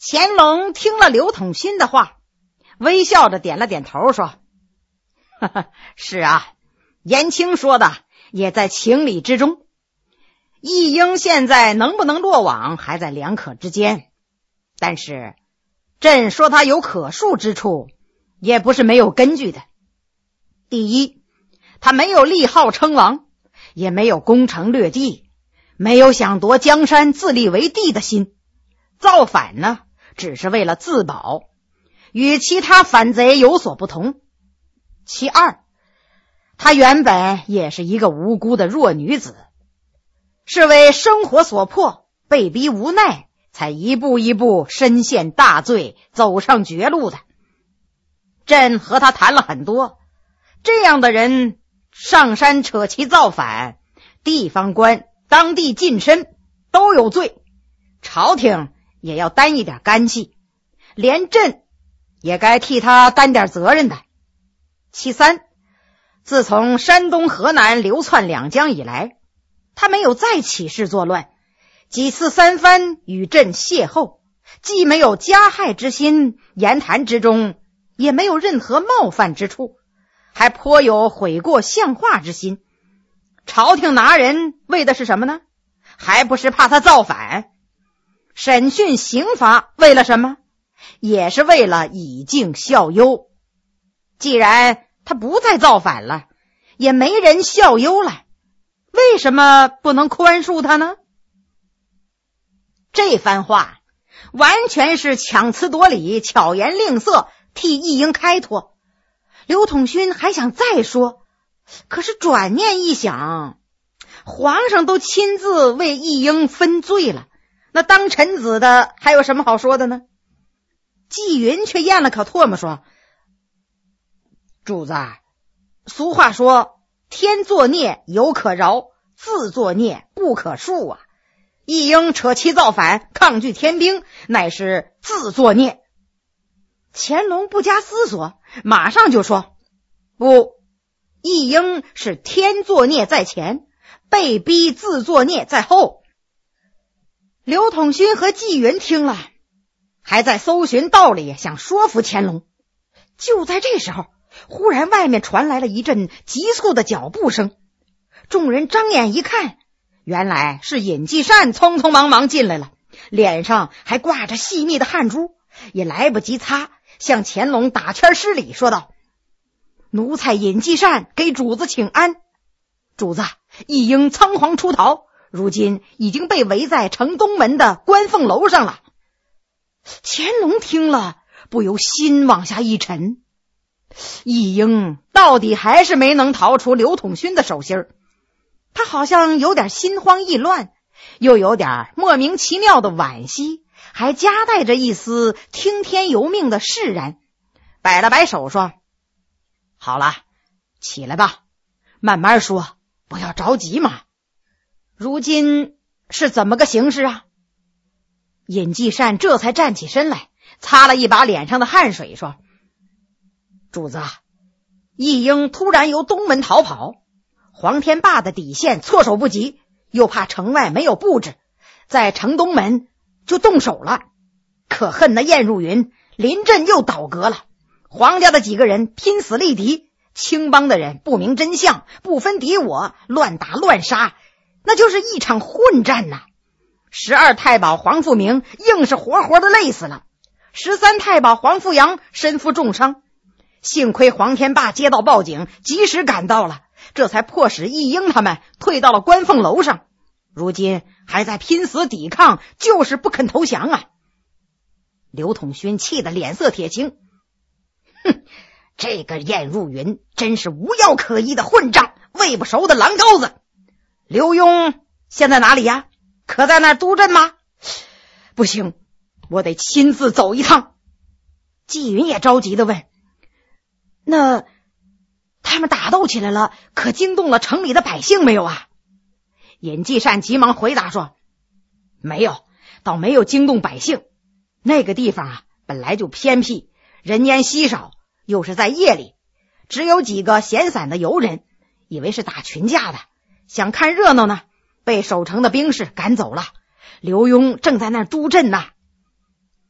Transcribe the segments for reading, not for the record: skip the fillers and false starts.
乾隆听了刘统勋的话，微笑着点了点头说：呵呵，是啊，颜青说的也在情理之中。义英现在能不能落网还在两可之间，但是朕说他有可恕之处也不是没有根据的。第一，他没有立号称王，也没有攻城略地，没有想夺江山自立为帝的心。造反呢，只是为了自保，与其他反贼有所不同。其二，她原本也是一个无辜的弱女子，是为生活所迫，被逼无奈，才一步一步深陷大罪，走上绝路的。朕和她谈了很多，这样的人上山扯旗造反，地方官、当地近身都有罪，朝廷也要担一点干系，连朕也该替他担点责任的。其三，自从山东河南流窜两江以来，他没有再起事作乱，几次三番与朕邂逅，既没有加害之心，言谈之中也没有任何冒犯之处，还颇有悔过向化之心。朝廷拿人为的是什么呢？还不是怕他造反。审讯刑罚为了什么？也是为了以儆效尤。既然他不再造反了，也没人效尤了，为什么不能宽恕他呢？这番话完全是强词夺理，巧言令色，替义英开脱。刘统勋还想再说，可是转念一想，皇上都亲自为义英分罪了，那当臣子的还有什么好说的呢？纪云却咽了口唾沫说：主子，俗话说天作孽犹可饶，自作孽不可恕啊。义英扯旗造反，抗拒天兵，乃是自作孽。乾隆不加思索，马上就说：不，义英是天作孽在前，被逼自作孽在后。刘统勋和纪云听了，还在搜寻道理，想说服乾隆。就在这时候，忽然外面传来了一阵急促的脚步声，众人张眼一看，原来是尹继善匆匆忙忙进来了，脸上还挂着细密的汗珠，也来不及擦，向乾隆打圈施礼，说道：奴才尹继善给主子请安。主子，义英仓皇出逃，如今已经被围在城东门的关凤楼上了。乾隆听了，不由心往下一沉，义英到底还是没能逃出刘统勋的手心，他好像有点心慌意乱，又有点莫名其妙的惋惜，还夹带着一丝听天由命的释然，摆了摆手说：好了，起来吧，慢慢说，不要着急嘛。如今是怎么个形势啊？尹继善这才站起身来，擦了一把脸上的汗水，说：主子，义英突然由东门逃跑，黄天霸的底线措手不及，又怕城外没有布置，在城东门就动手了。可恨那晏入云临阵又倒戈了，皇家的几个人拼死力敌，青帮的人不明真相，不分敌我，乱打乱杀，那就是一场混战呐。12太保黄富明硬是活活的累死了，13太保黄富阳身负重伤，幸亏黄天霸接到报警，及时赶到了，这才迫使义英他们退到了关凤楼上，如今还在拼死抵抗，就是不肯投降啊。刘统勋气得脸色铁青，哼，这个晏入云真是无药可医的混账，喂不熟的狼羔子。刘墉现在哪里呀？可在那儿督阵吗？不行，我得亲自走一趟。纪云也着急地问：那他们打斗起来了，可惊动了城里的百姓没有啊？尹继善急忙回答说：没有，倒没有惊动百姓。那个地方啊，本来就偏僻，人烟稀少，又是在夜里，只有几个闲散的游人，以为是打群架的，想看热闹呢，被守城的兵士赶走了。刘墉正在那儿督阵呢。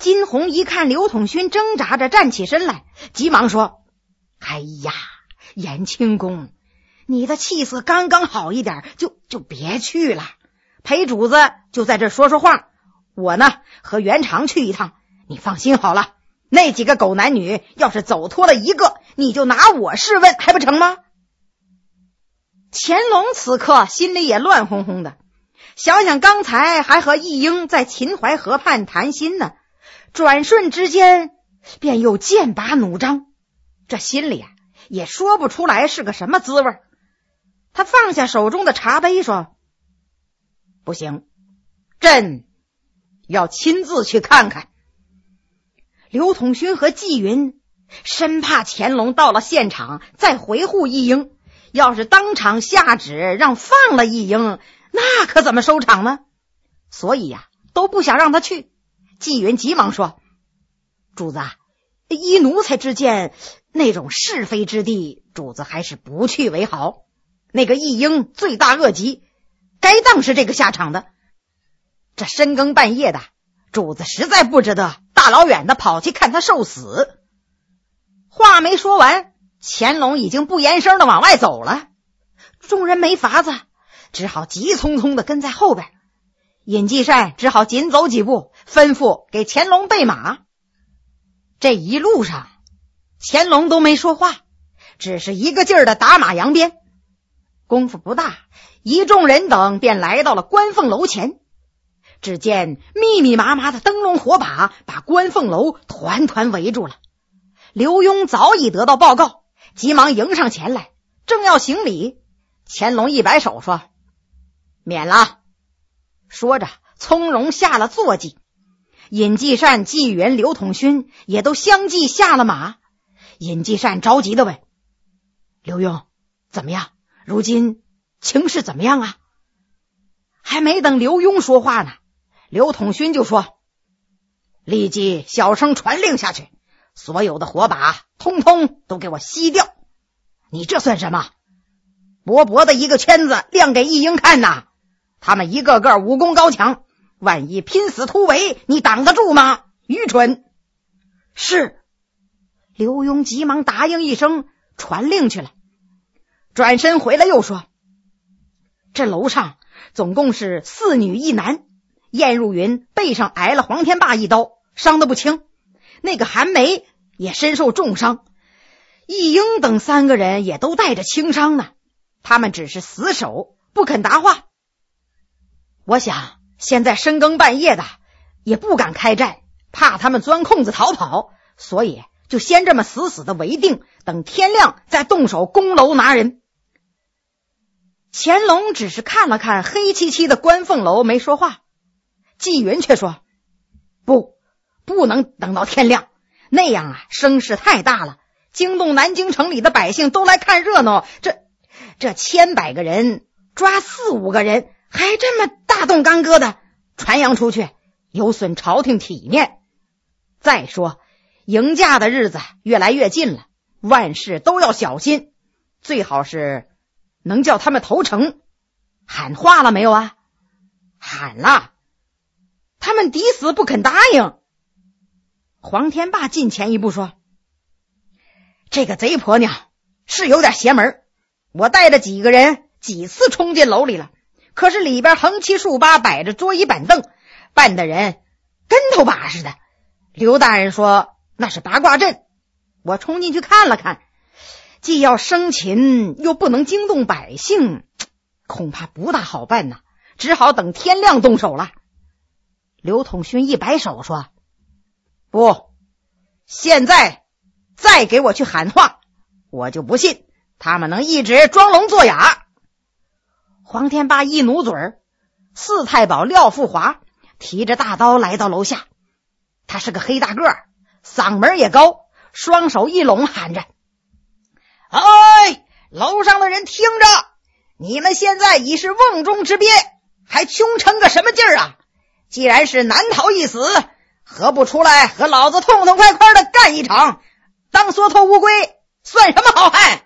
金红一看刘统勋挣扎着站起身来，急忙说：哎呀，延庆公，你的气色刚刚好一点，就别去了，陪主子就在这说说话，我呢和元长去一趟，你放心好了，那几个狗男女要是走脱了一个，你就拿我试问还不成吗？乾隆此刻心里也乱哄哄的，想想刚才还和义英在秦淮河畔谈心呢，转瞬之间便又剑拔弩张，这心里也说不出来是个什么滋味。他放下手中的茶杯说：不行，朕要亲自去看看。刘统勋和纪云生怕乾隆到了现场再回护义英，要是当场下旨让放了义英，那可怎么收场呢？所以都不想让他去。纪云急忙说：主子依奴才之见，那种是非之地，主子还是不去为好。那个义英罪大恶极，该当是这个下场的。这深更半夜的，主子实在不值得大老远的跑去看他受死。话没说完，乾隆已经不言声的往外走了。众人没法子，只好急匆匆的跟在后边。尹继善只好紧走几步，吩咐给乾隆备马。这一路上乾隆都没说话，只是一个劲儿的打马扬鞭。功夫不大，一众人等便来到了官凤楼前。只见密密麻麻的灯笼火把把官凤楼团团围住了。刘墉早已得到报告，急忙迎上前来，正要行礼，乾隆一摆手说：免了。说着从容下了坐骑。尹继善、纪元、刘统勋也都相继下了马。尹继善着急地问：刘墉，怎么样？如今情势怎么样啊？还没等刘墉说话呢，刘统勋就说：立即小声传令下去，所有的火把通通都给我熄掉。你这算什么？薄薄的一个圈子亮给义英看呐，他们一个个武功高强，万一拼死突围，你挡得住吗？愚蠢！是。刘墉急忙答应一声，传令去了。转身回来又说：这楼上总共是4女1男，燕入云背上挨了黄天霸一刀，伤得不轻，那个韩梅也身受重伤，义英等3个人也都带着轻伤呢，他们只是死守，不肯答话。我想现在深更半夜的也不敢开战，怕他们钻空子逃跑，所以就先这么死死的围定，等天亮再动手攻楼拿人。乾隆只是看了看黑漆漆的官凤楼，没说话。纪云却说：不能等到天亮，那样声势太大了，惊动南京城里的百姓都来看热闹，这千百个人抓4、5个人，还这么大动干戈的传扬出去，有损朝廷体面。再说迎驾的日子越来越近了，万事都要小心，最好是能叫他们投诚。喊话了没有啊？喊了，他们抵死不肯答应。黄天霸近前一步说：这个贼婆娘是有点邪门，我带着几个人几次冲进楼里了，可是里边横七竖八摆着桌椅板凳，扮的人跟头把似的。刘大人说那是八卦阵，我冲进去看了看，既要生擒又不能惊动百姓，恐怕不大好办呐，只好等天亮动手了。刘统勋一摆手说：不，现在再给我去喊话，我就不信他们能一直装聋作哑。黄天霸一努嘴儿，4太保廖富华提着大刀来到楼下，他是个黑大个儿，嗓门也高，双手一拢喊着：哎，楼上的人听着，你们现在已是瓮中之鳖，还穷成个什么劲儿啊？既然是难逃一死，何不出来和老子痛痛快快的干一场，当缩头乌龟算什么好汉？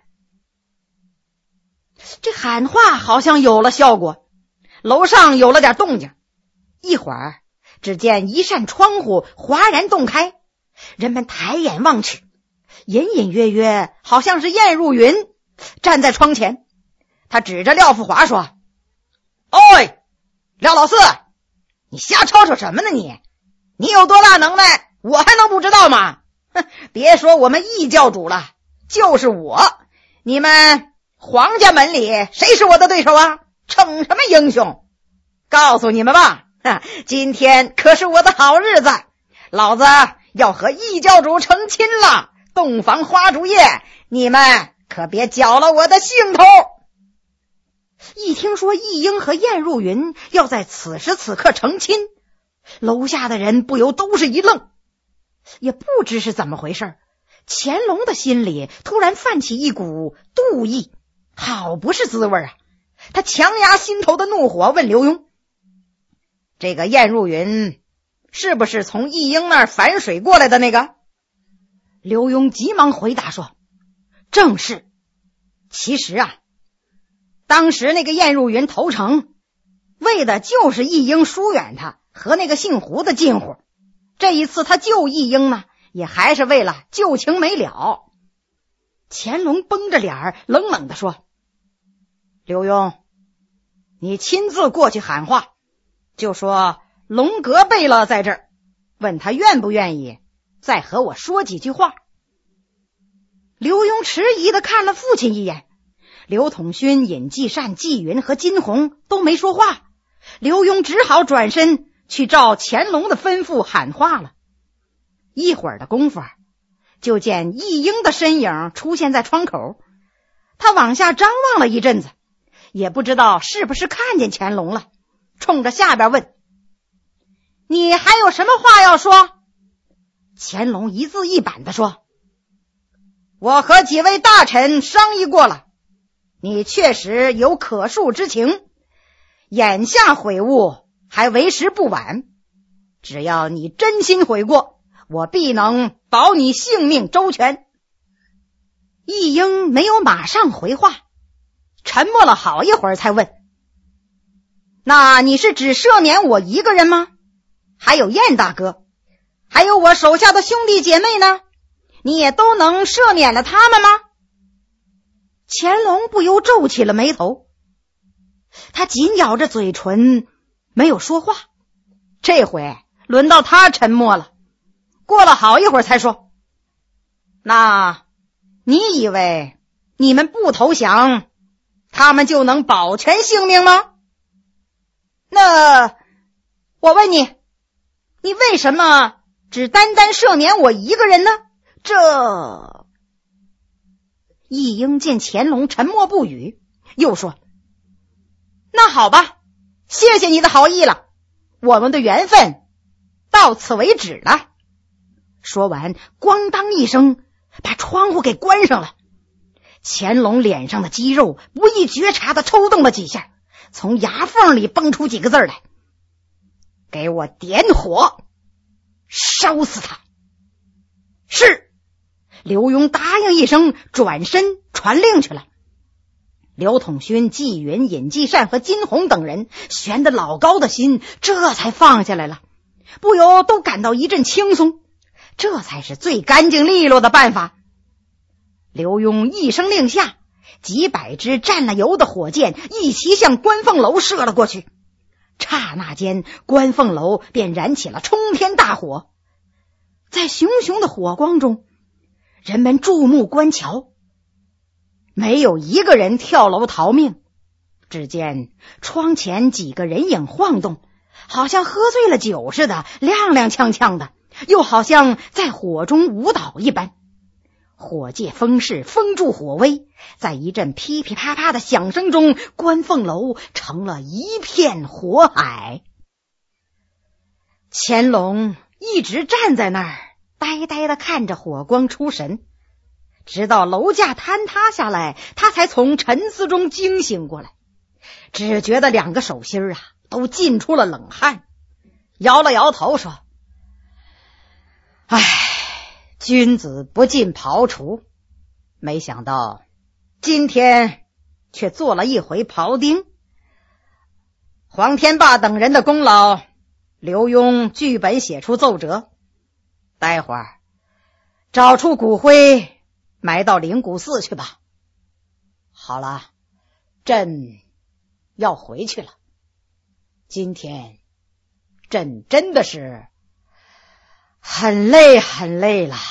这喊话好像有了效果，楼上有了点动静。一会儿只见一扇窗户哗然洞开，人们抬眼望去，隐隐约约好像是晏入云站在窗前。他指着廖富华说：哎，廖老四，你瞎吵吵什么呢你有多大能耐，我还能不知道吗？别说我们易教主了，就是我，你们皇家门里谁是我的对手啊？逞什么英雄？告诉你们吧，今天可是我的好日子，老子要和易教主成亲了，洞房花烛夜，你们可别搅了我的兴头。一听说易英和晏入云要在此时此刻成亲，楼下的人不由都是一愣，也不知是怎么回事，乾隆的心里突然泛起一股妒意，好不是滋味啊！他强压心头的怒火，问刘墉：这个晏入云是不是从易英那儿反水过来的那个？刘墉急忙回答说：正是。其实啊，当时那个晏入云投诚，为的就是易英疏远他和那个姓胡的近乎，这一次他救易英呢，也还是为了旧情没了。乾隆绷着脸冷冷地说：刘墉，你亲自过去喊话，就说龙阁贝勒在这儿，问他愿不愿意再和我说几句话。刘墉迟疑地看了父亲一眼，刘统勋、尹继善、纪云和金鸿都没说话，刘墉只好转身去照乾隆的吩咐喊话了。一会儿的功夫，就见易英的身影出现在窗口，他往下张望了一阵子，也不知道是不是看见乾隆了，冲着下边问：你还有什么话要说？乾隆一字一板地说：我和几位大臣商议过了，你确实有可恕之情，眼下悔悟还为时不晚，只要你真心悔过，我必能保你性命周全。易英没有马上回话，沉默了好一会儿才问：那你是只赦免我一个人吗？还有晏大哥，还有我手下的兄弟姐妹呢？你也都能赦免了他们吗？乾隆不由皱起了眉头，他紧咬着嘴唇没有说话。这回轮到他沉默了，过了好一会儿才说：那你以为你们不投降，他们就能保全性命吗？那我问你，你为什么只单单赦免我一个人呢？这……易英见乾隆沉默不语，又说：那好吧，谢谢你的好意了，我们的缘分到此为止了。说完，咣当一声把窗户给关上了。乾隆脸上的肌肉不易觉察的抽动了几下，从牙缝里蹦出几个字来：给我点火，烧死他。是。刘墉答应一声，转身传令去了。刘统勋、纪云、尹继善和金鸿等人悬得老高的心这才放下来了，不由都感到一阵轻松，这才是最干净利落的办法。刘墉一声令下，几百支蘸了油的火箭一齐向观凤楼射了过去。刹那间，观凤楼便燃起了冲天大火。在熊熊的火光中，人们注目观瞧，没有一个人跳楼逃命。只见窗前几个人影晃动，好像喝醉了酒似的，踉踉跄跄的，又好像在火中舞蹈一般。火借风势，风助火威，在一阵噼噼啪啪的响声中，观凤楼成了一片火海。乾隆一直站在那儿，呆呆地看着火光出神，直到楼架坍塌下来，他才从沉思中惊醒过来，只觉得两个手心都浸出了冷汗，摇了摇头说：唉，君子不进庖厨，没想到今天却做了一回庖丁。黄天霸等人的功劳刘墉剧本写出奏折，待会儿找出骨灰埋到灵谷寺去吧。好了，朕要回去了。今天朕真的是很累很累了。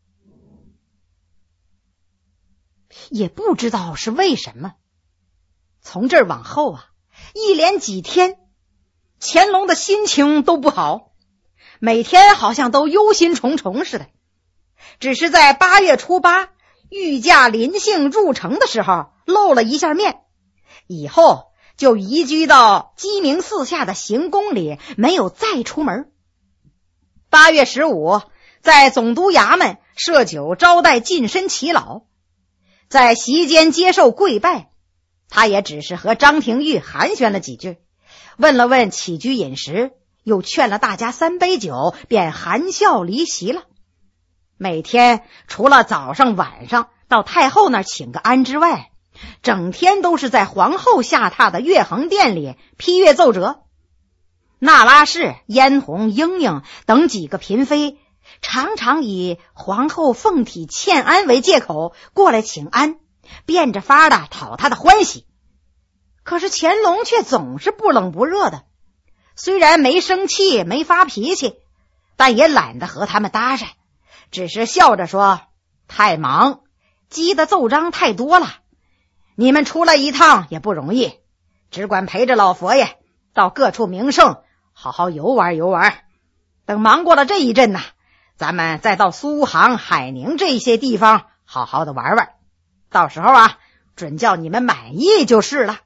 也不知道是为什么，从这儿往后啊，一连几天乾隆的心情都不好，每天好像都忧心忡忡似的。只是在8月初8御驾临幸入城的时候露了一下面，以后就移居到鸡鸣寺下的行宫里，没有再出门。8月15在总督衙门设酒招待近身耆老，在席间接受跪拜，他也只是和张廷玉寒暄了几句，问了问起居饮食，又劝了大家3杯酒，便含笑离席了。每天除了早上晚上到太后那儿请个安之外，整天都是在皇后下榻的悦恒殿里批阅奏折。那拉氏、嫣红、莺莺等几个嫔妃常常以皇后凤体欠安为借口过来请安，变着法的讨她的欢喜。可是乾隆却总是不冷不热的，虽然没生气没发脾气，但也懒得和他们搭讪，只是笑着说，太忙，积的奏章太多了，你们出来一趟也不容易，只管陪着老佛爷到各处名胜好好游玩游玩，等忙过了这一阵咱们再到苏杭、海宁这些地方好好的玩玩，到时候准叫你们满意就是了。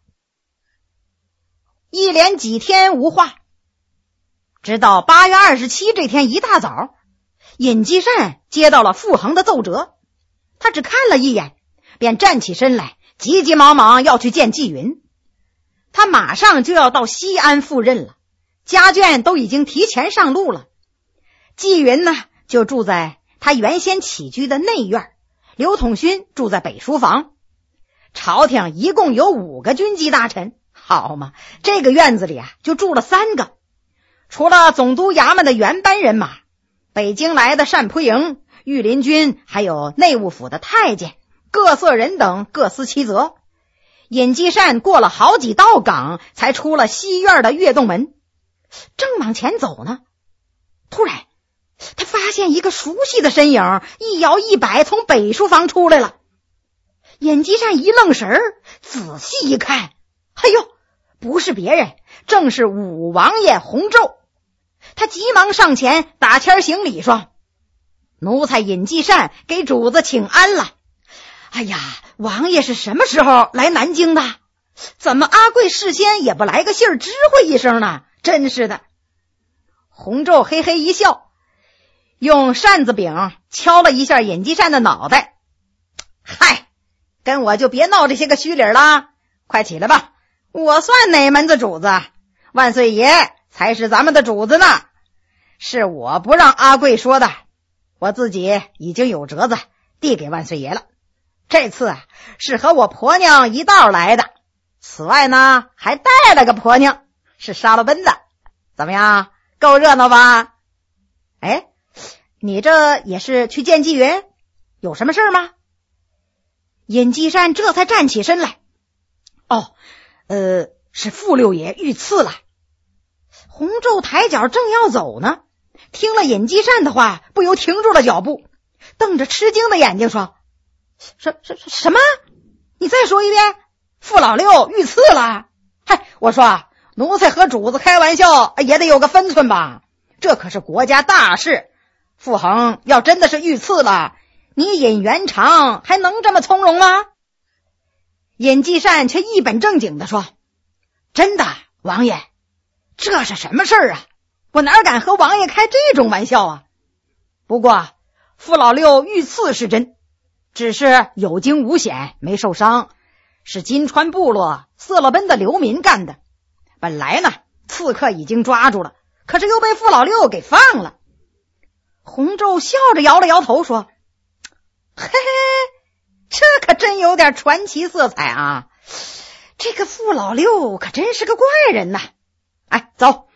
一连几天无话，直到8月27这天一大早，尹继善接到了傅恒的奏折，他只看了一眼，便站起身来，急急忙忙要去见纪云。他马上就要到西安赴任了，家眷都已经提前上路了。纪云就住在他原先起居的内院，刘统勋住在北书房。朝廷一共有5个军机大臣，好嘛，这个院子里就住了3个。除了总督衙门的原班人马，北京来的单仆营、御林军，还有内务府的太监、各色人等各司其责。尹继善过了好几道岗，才出了西院的跃动门。正往前走呢，突然他发现一个熟悉的身影一摇一摆从北书房出来了。尹继善一愣神儿，仔细一看，哎呦，不是别人，正是武王爷洪胄。他急忙上前打签行礼说，奴才尹继善给主子请安了。哎呀，王爷是什么时候来南京的？怎么阿贵事先也不来个信儿知会一声呢？真是的。洪胄嘿嘿一笑，用扇子柄敲了一下尹继善的脑袋。嗨，跟我就别闹这些个虚理了，快起来吧，我算哪门子主子？万岁爷才是咱们的主子呢。是我不让阿贵说的，我自己已经有折子递给万岁爷了。这次是和我婆娘一道来的，此外呢还带了个婆娘，是沙罗奔的。怎么样，够热闹吧？哎，你这也是去见纪云，有什么事儿吗？尹继善这才站起身来。是傅六爷遇刺了。洪胄抬脚正要走呢，听了尹继善的话，不由停住了脚步，瞪着吃惊的眼睛说，什么？你再说一遍，傅老六遇刺了？嗨，我说奴才和主子开玩笑也得有个分寸吧，这可是国家大事，傅恒要真的是遇刺了，你尹元长还能这么从容吗？尹继善却一本正经地说，真的，王爷，这是什么事儿啊？我哪敢和王爷开这种玩笑啊？不过傅老六遇刺是真，只是有惊无险，没受伤，是金川部落色勒奔的流民干的。本来呢，刺客已经抓住了，可是又被傅老六给放了。洪胄笑着摇了摇头说，嘿嘿，这可真有点传奇色彩啊！这个傅老六可真是个怪人呐。哎，走，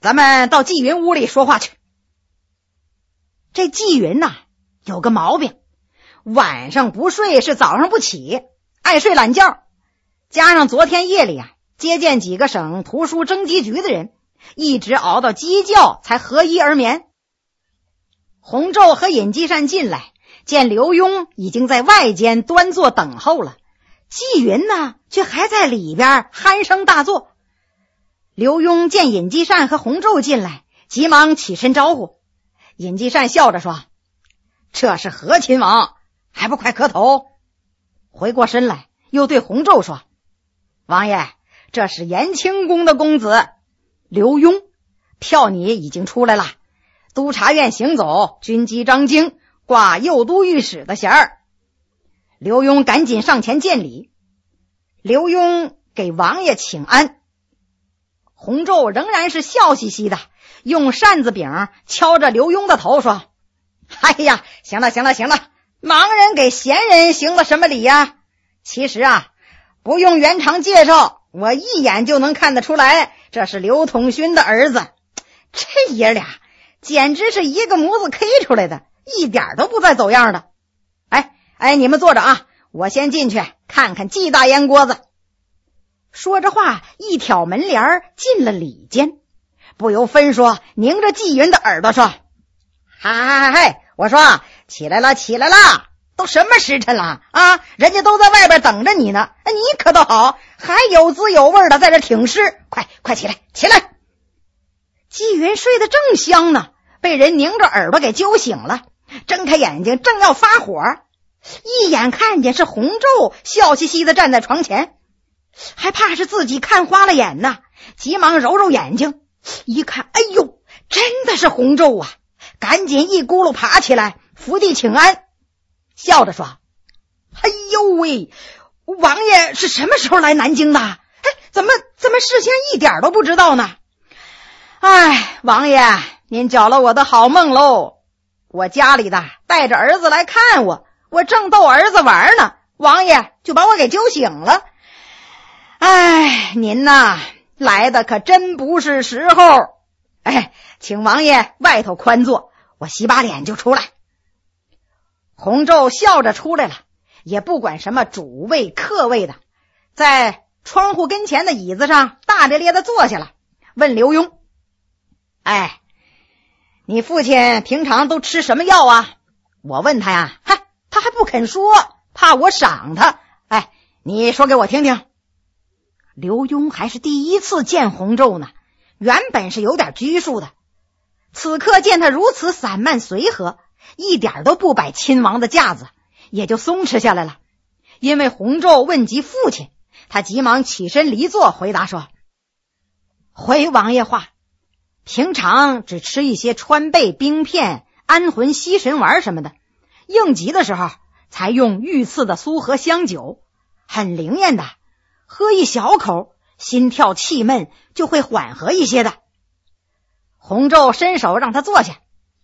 咱们到纪云屋里说话去。这纪云呐，有个毛病，晚上不睡是早上不起，爱睡懒觉，加上昨天夜里接见几个省图书征集局的人，一直熬到鸡叫才合衣而眠。洪昼和尹继善进来，见刘墉已经在外间端坐等候了，纪云呢却还在里边鼾声大作。刘墉见尹继善和洪昼进来，急忙起身招呼。尹继善笑着说：这是何亲王，还不快磕头？回过身来又对洪昼说：王爷，这是延庆宫的公子刘墉，票你已经出来了，督察院行走，军机张京，挂右都御史的衔儿。刘墉赶紧上前见礼。刘墉给王爷请安。洪昼仍然是笑嘻嘻的，用扇子柄敲着刘墉的头说：哎呀，行了，盲人给闲人行了什么礼呀？其实不用原常介绍，我一眼就能看得出来，这是刘统勋的儿子。这爷俩简直是一个模子 K 出来的，一点都不再走样的。哎，你们坐着我先进去看看纪大烟锅子。说着话，一挑门帘进了里间，不由分说拧着纪云的耳朵说：嗨，我说起来了，都什么时辰了人家都在外边等着你呢，你可倒好，还有滋有味的在这挺尸，快起来。纪云睡得正香呢，被人拧着耳朵给揪醒了，睁开眼睛正要发火，一眼看见是洪昼笑嘻嘻的站在床前，还怕是自己看花了眼呢，急忙揉揉眼睛，一看，哎呦，真的是洪昼赶紧一咕噜爬起来伏地请安，笑着说：哎呦喂，王爷是什么时候来南京的？怎么事先一点都不知道呢？王爷，您搅了我的好梦喽！我家里的带着儿子来看我正逗儿子玩呢，王爷就把我给揪醒了。您呐，来的可真不是时候。请王爷外头宽坐，我洗把脸就出来。洪昼笑着出来了，也不管什么主位客位的，在窗户跟前的椅子上大咧咧的坐下了，问刘墉：你父亲平常都吃什么药我问他呀，他还不肯说，怕我赏他。你说给我听听。刘墉还是第一次见洪昼呢，原本是有点拘束的，此刻见他如此散漫随和，一点都不摆亲王的架子，也就松弛下来了。因为洪昼问及父亲，他急忙起身离座，回答说：回王爷话，平常只吃一些川贝冰片、安魂吸神丸什么的，应急的时候才用御赐的苏合香酒，很灵验的，喝一小口，心跳气闷就会缓和一些的。洪昼伸手让他坐下。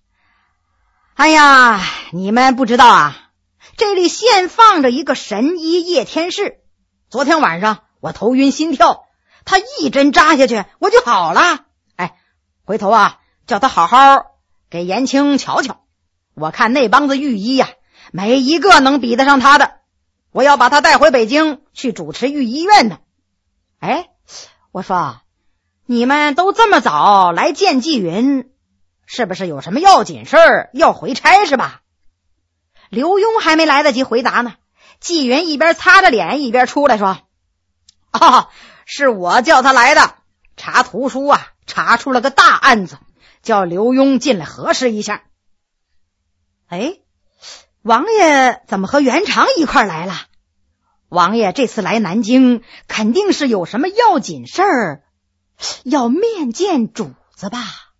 你们不知道这里现放着一个神医叶天士，昨天晚上我头晕心跳，他一针扎下去我就好了。回头叫他好好给延庆瞧瞧，我看那帮子御医没一个能比得上他的，我要把他带回北京去主持御医院的。我说你们都这么早来见纪云，是不是有什么要紧事儿要回差是吧？刘墉还没来得及回答呢，纪云一边擦着脸一边出来说：是我叫他来的，查图书查出了个大案子，叫刘墉进来核实一下。王爷怎么和元常一块来了？王爷这次来南京肯定是有什么要紧事儿，要面见主子吧？